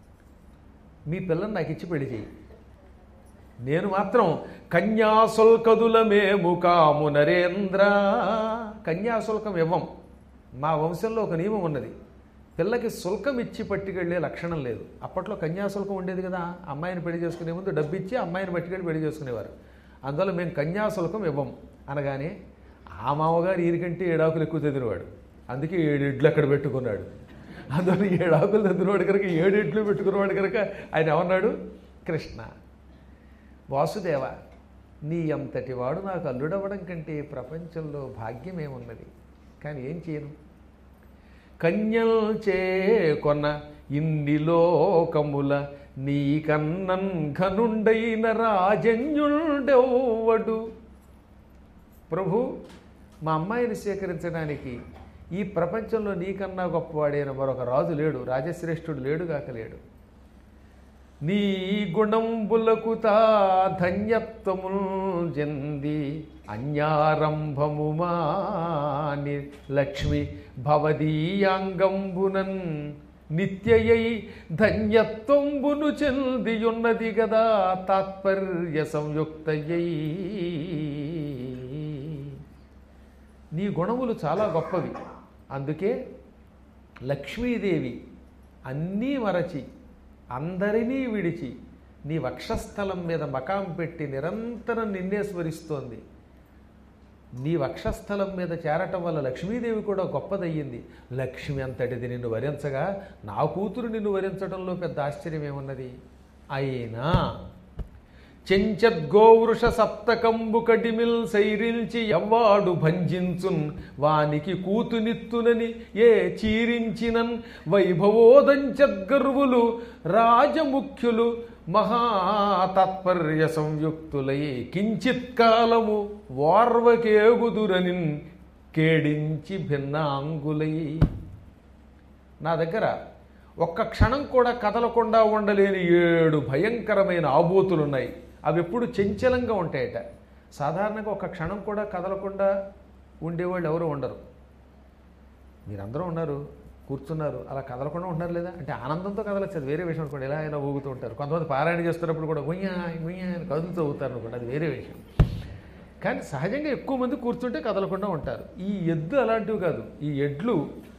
మీ పిల్లని నాకు ఇచ్చి పెళ్లి చేయి. నేను మాత్రం కన్యాశుల్కదులమేము కాము నరేంద్ర. కన్యాశుల్కం ఇవ్వం. మా వంశంలో ఒక నియమం ఉన్నది, పిల్లకి శుల్కం ఇచ్చి పట్టుకెళ్ళే లక్షణం లేదు. అప్పట్లో కన్యాశుల్కం ఉండేది కదా, అమ్మాయిని పెళ్లి చేసుకునే ముందు డబ్బు ఇచ్చి అమ్మాయిని పట్టుకెళ్ళి పెళ్లి చేసుకునేవారు. అందువల్ల మేము కన్యాశుల్కం ఇవ్వం అనగానే ఆ మామగారు ఈరికంటే ఏడాకులు ఎక్కువ చదివినవాడు, అందుకే ఏడు ఎడ్లు అక్కడ పెట్టుకున్నాడు. అందువల్ల ఏడాకులు చదివినవాడు కనుక ఏడు ఎడ్లు పెట్టుకున్నవాడు కనుక ఆయన ఏమన్నాడు, కృష్ణ వాసుదేవ, నీ అంతటి వాడు నాకు అల్లుడవ్వడం కంటే ప్రపంచంలో భాగ్యమేమున్నది. కానీ ఏం చేయను, కన్యల్ చేకొన్న ఇన్ని లోకముల నీ కన్నన్ ఘనుండైన రాజన్యుండెవ్వడు. ప్రభు, మా అమ్మాయిని స్వీకరించడానికి ఈ ప్రపంచంలో నీకన్నా గొప్పవాడైన మరొక రాజు లేడు, రాజశ్రేష్ఠుడు లేడు గాక లేడు. నీ గుణంబులకు తా ధన్యత్వముల్ జంది అన్యారంభము మాని లక్ష్మి భవదీయాంగంబునన్ నిత్యయై ధన్యత్వంబును చెందియున్నది గదా తాత్పర్య సంయుక్తయై. నీ గుణములు చాలా గొప్పవి, అందుకే లక్ష్మీదేవి అన్నీ మరచి అందరినీ విడిచి నీ వక్షస్థలం మీద మకాం పెట్టి నిరంతరం నిన్నే స్మరిస్తోంది. నీ వక్షస్థలం మీద చేరటం వల్ల లక్ష్మీదేవి కూడా గొప్పదయ్యింది. లక్ష్మి అంతటిది నిన్ను వరించగా నా కూతురు నిన్ను వరించడంలో పెద్ద ఆశ్చర్యం ఏమున్నది? అయినా చెంచద్గోవృష సప్తకంబు కటిమిల్ సైరిల్చి ఎవ్వాడు భంజించున్ వానికి కూతునిత్తునని ఏ చీరించినన్ వైభవోదంచద్గర్వులు రాజముఖ్యులు మహాతాత్పర్య సంయుక్తులై కించిత్ కాలము వార్వకేగుదురనిన్ కేడించి భిన్నాంగులై. నా దగ్గర ఒక్క క్షణం కూడా కదలకుండా ఉండలేని ఏడు భయంకరమైన ఆబోతులున్నాయి. అవి ఎప్పుడు చంచలంగా ఉంటాయట. సాధారణంగా ఒక క్షణం కూడా కదలకుండా ఉండేవాళ్ళు ఎవరు ఉండరు. మీరందరూ ఉన్నారు, కూర్చున్నారు, అలా కదలకుండా ఉంటున్నారు లేదా అంటే ఆనందంతో కదలచ్చు, అది వేరే విషయం అనుకోండి. ఎలా అయినా ఊగుతూ ఉంటారు. కొంతమంది పారాయణ చేస్తున్నప్పుడు కూడా గుయ్యా గుయ్యా అని కదులుతూ అవుతారు అనుకోండి, అది వేరే విషయం. కానీ సహజంగా ఎక్కువ మంది కూర్చుంటే కదలకుండా ఉంటారు. ఈ ఎద్దు అలాంటివి కాదు. ఈ ఎడ్లు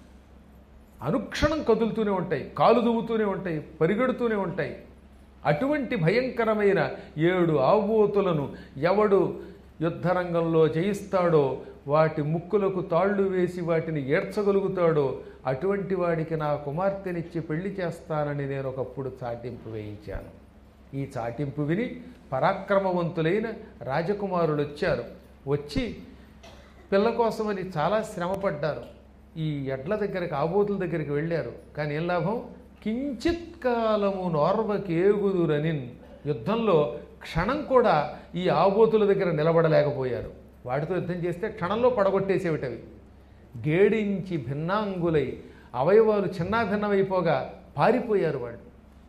అనుక్షణం కదులుతూనే ఉంటాయి, కాలు దువ్వుతూనే ఉంటాయి, పరిగెడుతూనే ఉంటాయి. అటువంటి భయంకరమైన ఏడు ఆబోతులను ఎవడు యుద్ధరంగంలో జయిస్తాడో, వాటి ముక్కులకు తాళ్ళు వేసి వాటిని ఏడ్చగలుగుతాడో అటువంటి వాడికి నా కుమార్తెనిచ్చి పెళ్లి చేస్తానని నేను ఒకప్పుడు చాటింపు వేయించాను. ఈ చాటింపు విని పరాక్రమవంతులైన రాజకుమారులు వచ్చారు. వచ్చి పిల్ల కోసమని చాలా శ్రమపడ్డారు. ఈ ఎడ్ల దగ్గరికి, ఆబోతుల దగ్గరికి వెళ్ళారు. కానీ ఏం లాభం? కించిత్ కాలము నోర్వకేగుదురనిన్ యుద్ధంలో క్షణం కూడా ఈ ఆబోతుల దగ్గర నిలబడలేకపోయారు. వాటితో యుద్ధం చేస్తే క్షణంలో పడగొట్టేసేవిటవి. గేడించి భిన్నాంగులై అవయవాలు చిన్నాభిన్నమైపోగా పారిపోయారు వాళ్ళు.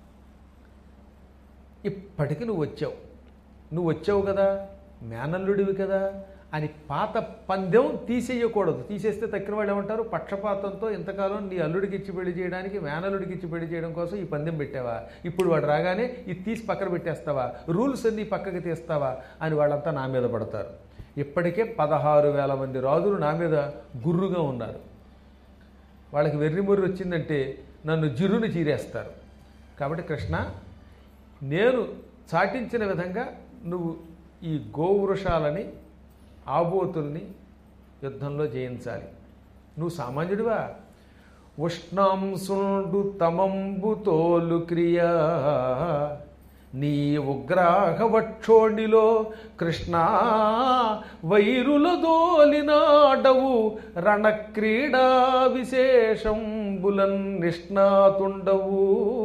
ఇప్పటికి నువ్వు వచ్చావు, నువ్వు వచ్చావు కదా, మేనల్లుడివి కదా అని పాత పందెం తీసేయకూడదు. తీసేస్తే తక్కిన వాళ్ళు ఏమంటారు? పక్షపాతంతో ఇంతకాలం నీ అల్లుడికి ఇచ్చి పెళ్లి చేయడానికి, మేనల్లుడికి ఇచ్చి పెళ్లి చేయడం కోసం ఈ పందెం పెట్టావా, ఇప్పుడు వాడు రాగానే ఇది తీసి పక్కన పెట్టేస్తావా, రూల్స్ అన్నీ పక్కకి తీస్తావా అని వాళ్ళంతా నా మీద పడతారు. ఇప్పటికే పదహారు వేల మంది రాజులు నా మీద గుర్రుగా ఉన్నారు. వాళ్ళకి వెర్రిమొర్రి వచ్చిందంటే నన్ను జిరుని చీరేస్తారు. కాబట్టి కృష్ణ, నేను చాటించిన విధంగా నువ్వు ఈ గోవృషాలని, ఆబోతుల్ని యుద్ధంలో జయించాలి. నువ్వు సామాన్యుడివా? ఉష్ణాంశుండు తమంబు తోలు క్రియా నీ ఉగ్రాహవక్షోణిలో కృష్ణా వైరుల దోలినాడవు రణక్రీడా విశేషంబులన్ నిష్ణాతుండవు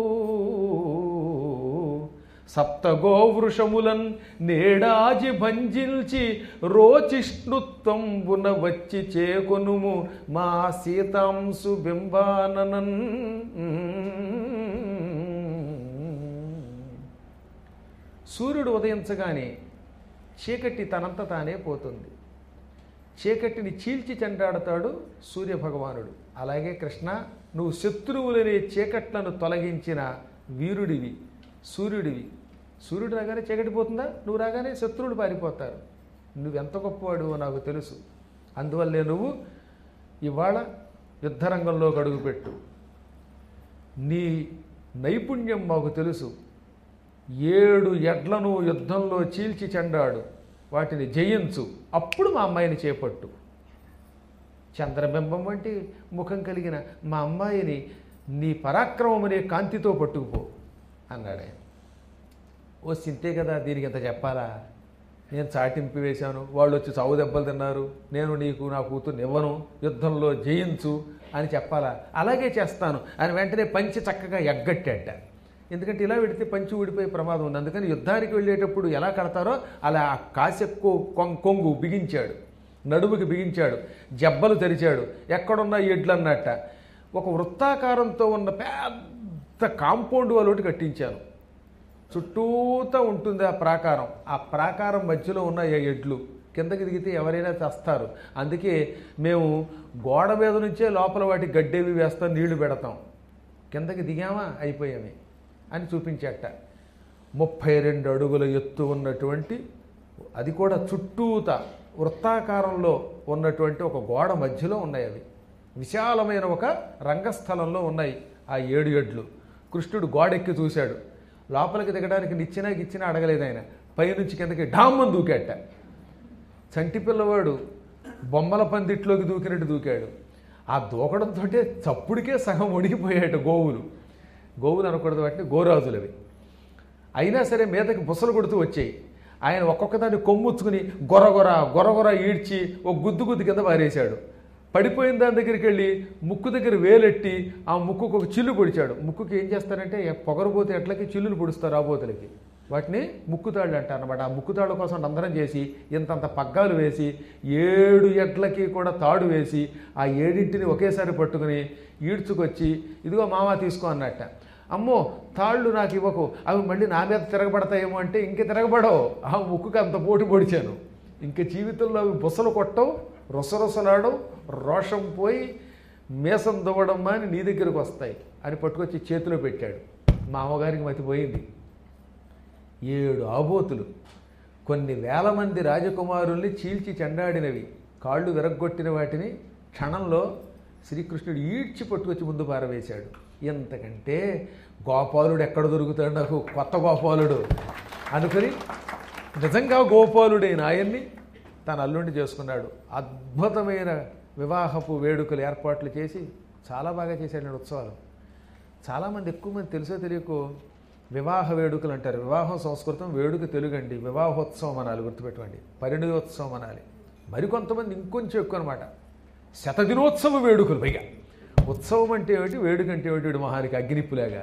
సప్తగోవృషములన్ నేడాజి భంజిల్చి రోచిష్ణుత్వంబున వచ్చి చేకొనుము మా సీతాంశు బింబాననన్. సూర్యుడు ఉదయించగానే చీకటి తనంత తానే పోతుంది. చీకటిని చీల్చి చెండాడతాడు సూర్యభగవానుడు. అలాగే కృష్ణ, నువ్వు శత్రువులనే చీకట్లను తొలగించిన వీరుడివి, సూర్యుడివి. సూర్యుడు రాగానే చీకటి పోతుందా? నువ్వు రాగానే శత్రువులు పారిపోతారు. నువ్వెంత గొప్పవాడు నాకు తెలుసు. అందువల్లే నువ్వు ఇవాళ యుద్ధరంగంలోకి అడుగుపెట్టు. నీ నైపుణ్యం మాకు తెలుసు. ఏడు ఎడ్లను యుద్ధంలో చీల్చి చెండాడు, వాటిని జయించు, అప్పుడు మా అమ్మాయిని చేపట్టు. చంద్రబింబం వంటి ముఖం కలిగిన మా అమ్మాయిని నీ పరాక్రమం అనే కాంతితో పట్టుకుపో అన్నాడు ఆయన. ఓ సింతే కదా, దీనికి ఎంత చెప్పాలా? నేను చాటింపు వేశాను, వాళ్ళు వచ్చి చావు దెబ్బలు తిన్నారు, నేను నీకు నా కూతుర్ని ఇవ్వను, యుద్ధంలో జయించు అని చెప్పాలా? అలాగే చేస్తాను అని వెంటనే పంచి చక్కగా ఎగ్గట్టాట. ఎందుకంటే ఇలా పెడితే పంచి ఊడిపోయే ప్రమాదం ఉంది. అందుకని యుద్ధానికి వెళ్ళేటప్పుడు ఎలా కడతారో అలా కాసెక్కు కొంగు బిగించాడు, నడుముకి బిగించాడు, జబ్బలు తెరిచాడు. ఎక్కడున్న ఎడ్లు అన్నట్ట ఒక వృత్తాకారంతో ఉన్న పెద్ద కాంపౌండ్ వాళ్ళోటి కట్టించాను. చుట్టూతా ఉంటుంది ఆ ప్రాకారం. ఆ ప్రాకారం మధ్యలో ఉన్న ఎడ్లు కిందకి దిగితే ఎవరైనా చేస్తారు. అందుకే మేము గోడ మీద నుంచే లోపల వాటి గడ్డేవి వేస్తాం, నీళ్లు పెడతాం. కిందకి దిగామా అయిపోయామే అని చూపించేట. ముప్పై రెండు అడుగుల ఎత్తు ఉన్నటువంటి, అది కూడా చుట్టూత వృత్తాకారంలో ఉన్నటువంటి ఒక గోడ మధ్యలో ఉన్నాయి. అవి విశాలమైన ఒక రంగస్థలంలో ఉన్నాయి ఆ ఏడు ఎడ్లు. కృష్ణుడు గోడెక్కి చూశాడు. లోపలికి దిగడానికి నిచ్చినా గిచ్చినా అడగలేదు ఆయన. పైనుంచి కిందకి ఢామ్మని దూకాట. చంటి పిల్లవాడు బొమ్మల పందిట్లోకి దూకినట్టు దూకాడు. ఆ దూకడంతో చప్పుడికే సగం ఒడిగిపోయాడు గోవులు. గోవులు అనకూడదు, వాటిని గోరాజులవి. అయినా సరే మీదకి బుసలు కొడుతూ వచ్చాయి. ఆయన ఒక్కొక్క దాన్ని కొమ్ముచ్చుకుని గొరగొర గొరగొర ఈడ్చి ఒక గుద్దు గుద్దు కింద పారేశాడు. పడిపోయిన దాని దగ్గరికి వెళ్ళి ముక్కు దగ్గర వేలెట్టి ఆ ముక్కుకు ఒక చిల్లు పొడిచాడు. ముక్కుకి ఏం చేస్తారంటే పొగరబోతే ఎట్లకి చిల్లులు పొడుస్తారు ఆబోతులకి, వాటిని ముక్కుతాళ్ళు అంటారు అనమాట. ఆ ముక్కుతాళ్ళ కోసం అందరం చేసి ఇంతంత పగ్గాలు వేసి ఏడు ఎడ్లకి కూడా తాడు వేసి ఆ ఏడింటిని ఒకేసారి పట్టుకుని ఈడ్చుకొచ్చి ఇదిగో మామ తీసుకో అన్నట్ట. అమ్మో తాళ్ళు నాకు ఇవ్వకు, అవి మళ్ళీ నా మీద తిరగబడతాయేమో అంటే ఇంక తిరగబడవు. ఆ ముక్కుకి అంత పోటు పొడిచాను. ఇంక జీవితంలో అవి బుసలు కొట్టవు, రొసరొసలాడవు, రోషం పోయి మేసం దువ్వడం అని నీ దగ్గరకు వస్తాయి అని పట్టుకొచ్చి చేతిలో పెట్టాడు. మా అమ్మగారికి మతిపోయింది. ఏడు ఆబోతులు కొన్ని వేల మంది రాజకుమారుల్ని చీల్చి చెండాడినవి. కాళ్ళు విరగ్గొట్టిన వాటిని క్షణంలో శ్రీకృష్ణుడు ఈడ్చి పట్టుకొచ్చి ముందు పారవేశాడు. ఎంతకంటే గోపాలుడు ఎక్కడ దొరుకుతాడు నాకు, కొత్త గోపాలుడు అనుకుని నిజంగా గోపాలుడైన ఆయన్ని తన అల్లుండి చేసుకున్నాడు. అద్భుతమైన వివాహపు వేడుకలు ఏర్పాట్లు చేసి చాలా బాగా చేశాడు ఉత్సవాలు. చాలామంది ఎక్కువ మంది తెలుసో తెలియకో వివాహ వేడుకలు అంటారు. వివాహం సంస్కృతం, వేడుక తెలుగు అండి. వివాహోత్సవం అనాలి, గుర్తుపెట్టుకోండి. పరిణయోత్సవం అనాలి. మరికొంతమంది ఇంకొంచెం ఎక్కువ అనమాట, శతదినోత్సవ వేడుకలు. పైగా ఉత్సవం అంటే ఏమిటి, వేడుక అంటే ఏమిటి మహానికి అగ్నిప్పులాగా.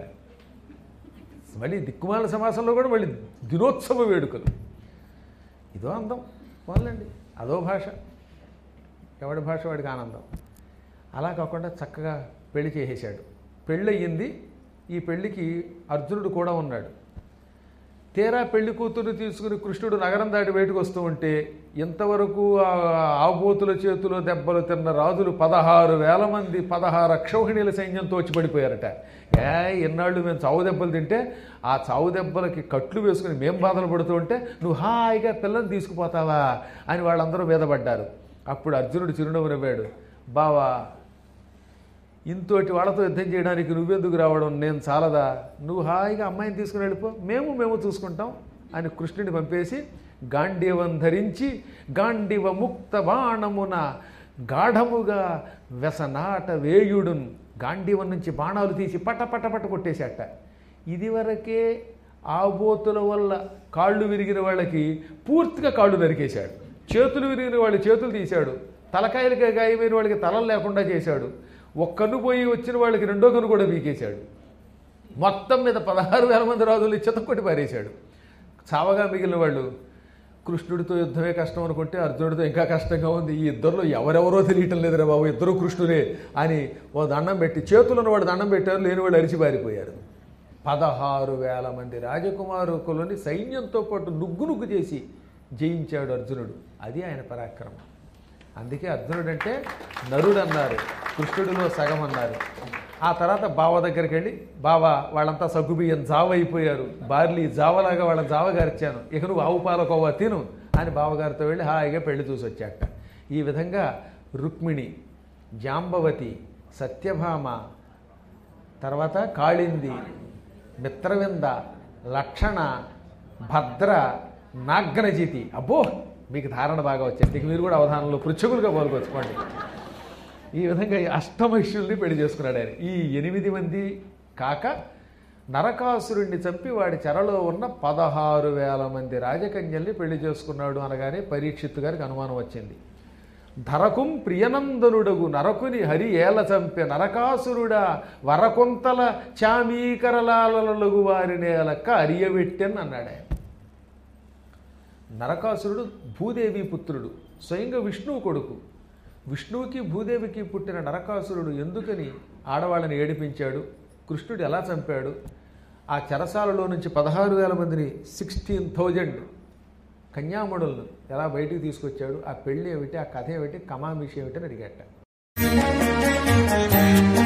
మళ్ళీ దిక్కుమాల సమాసంలో కూడా మళ్ళీ దినోత్సవ వేడుకలు. ఇదో అందం పోన్లండి, అదో భాష, ఎవడి భాష వాడికి ఆనందం. అలా కాకుండా చక్కగా పెళ్లి చేసేశాడు. పెళ్ళయ్యింది. ఈ పెళ్లికి అర్జునుడు కూడా ఉన్నాడు. తీరా పెళ్లి కూతురు తీసుకుని కృష్ణుడు నగరం దాటి బయటకు వస్తూ ఉంటే ఇంతవరకు ఆబోతుల చేతిలో దెబ్బలు తిన్న రాజులు పదహారు వేల మంది పదహారు అక్షౌహిణీల సైన్యంతో వచ్చి పడిపోయారట. ఏ ఎన్నాళ్ళు మేము చావు దెబ్బలు తింటే ఆ చావు దెబ్బలకి కట్లు వేసుకుని మేము బాధలు పడుతూ ఉంటే నువ్వు హాయిగా పిల్లల్ని తీసుకుపోతావా అని వాళ్ళందరూ మీదపడ్డారు. అప్పుడు అర్జునుడు చిరునవ్వు నవ్వాడు. బావా, ఇంతోటి వాళ్ళతో యుద్ధం చేయడానికి నువ్వెందుకు రావడం, నేను చాలదా, నువ్వు హాయిగా అమ్మాయిని తీసుకుని వెళ్ళిపో, మేము మేము చూసుకుంటాం అని కృష్ణుడిని పంపేసి గాంధీవం ధరించి గాంధీవ ముక్త బాణమున గాఢముగా వ్యసనాట వేయుడున్, గాంధీవం నుంచి బాణాలు తీసి పట పట పట కొట్టేశాట. ఇదివరకే ఆబోతుల వల్ల కాళ్ళు విరిగిన వాళ్ళకి పూర్తిగా కాళ్ళు నరికేశాడు. చేతులు విరిగిన వాళ్ళు చేతులు తీశాడు. తలకాయలకి గాయమైన వాళ్ళకి తలలు లేకుండా చేశాడు. ఒక్క కన్ను పోయి వచ్చిన వాళ్ళకి రెండో కన్ను కూడా పీకేశాడు. మొత్తం మీద పదహారు వేల మంది రాజుల్ని చితక్కొట్టి పారేశాడు. చావగా మిగిలిన వాళ్ళు కృష్ణుడితో యుద్ధమే కష్టం అనుకుంటే అర్జునుడితో ఇంకా కష్టంగా ఉంది. ఈ ఇద్దరిలో ఎవరెవరో తెలియటం లేదురా బాబు, ఇద్దరు కృష్ణుడే అని ఓ దండం పెట్టి, చేతులను వాడు దండం పెట్టారు, లేని వాళ్ళు అరిచి పారిపోయారు. పదహారు వేల మంది రాజకుమారుకులని సైన్యంతో పాటు నుగ్గు నుగ్గు చేసి జయించాడు అర్జునుడు. అది ఆయన పరాక్రమం. అందుకే అర్జునుడు అంటే నరుడు అన్నారు, కృష్ణుడిలో సగం అన్నారు. ఆ తర్వాత బావ దగ్గరికి వెళ్ళి, బావ వాళ్ళంతా సగ్గుబియ్యం జావ అయిపోయారు, బార్లీ జావలాగా వాళ్ళ జావ గారిచ్చాను, ఇక నువ్వు ఆవు పాలకోవా తిను అని బావగారితో వెళ్ళి హాయిగా పెళ్లి చూసి వచ్చాక. ఈ విధంగా రుక్మిణి, జాంబవతి, సత్యభామ, తర్వాత కాళింది, మిత్రవింద, లక్షణ, భద్ర, నాగ్నజితి. అబ్బో మీకు ధారణ బాగా వచ్చింది. ఇక మీరు కూడా అవధానంలో పృచ్ఛకులుగా పాల్గొచ్చుకోండి. ఈ విధంగా అష్టమహిషుల్ని పెళ్లి చేసుకున్నాడు ఆయన. ఈ ఎనిమిది మంది కాక నరకాసురుణ్ణి చంపి వాడి చెరలో ఉన్న పదహారు వేల మంది రాజకన్యల్ని పెళ్లి చేసుకున్నాడు అనగానే పరీక్షిత్తు గారికి అనుమానం వచ్చింది. ధరకుం ప్రియనందనుడగు నరకుని హరి ఏల చంపే నరకాసురుడా వరకొంతల చామీకరలాలగు వారినేలక్క అరియబెట్టెన్ అన్నాడు ఆయన. నరకాసురుడు భూదేవి పుత్రుడు, స్వయంగా విష్ణువు కొడుకు. విష్ణువుకి భూదేవికి పుట్టిన నరకాసురుడు ఎందుకని ఆడవాళ్ళని ఏడిపించాడు, కృష్ణుడు ఎలా చంపాడు, ఆ చెరసాలలో నుంచి పదహారు వేల మందిని సిక్స్టీన్ థౌజండ్ కన్యామణులను ఎలా బయటికి తీసుకొచ్చాడు, ఆ పెళ్ళి ఏమిటి, ఆ కథ ఏమిటి, కమామిషి ఏమిటి అని అడిగాట.